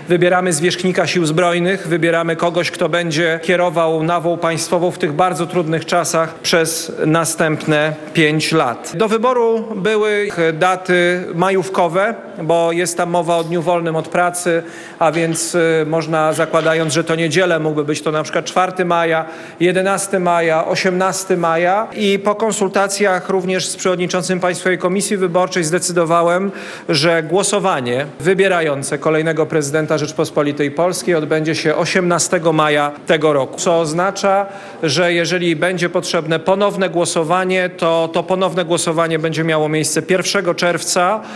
Wybieramy zwierzchnika Sił Zbrojnych, wybieramy kogoś, kto będzie kierował nawą państwową w tych bardzo trudnych czasach przez następne 5 lat. Do wyboru były daty majówkowe, bo jest tam mowa o dniu wolnym od pracy, a więc można, zakładając, że to niedzielę, mógłby być to na przykład 4 maja, 11 maja, 18 maja i po konsultacjach również z przewodniczącym Państwowej Komisji Wyborczej zdecydowałem, że głosowanie wybierające kolejnego prezydenta Rzeczpospolitej Polskiej odbędzie się 18 maja tego roku, co oznacza, że jeżeli będzie potrzebne ponowne głosowanie, to ponowne głosowanie będzie miało miejsce 1 czerwca.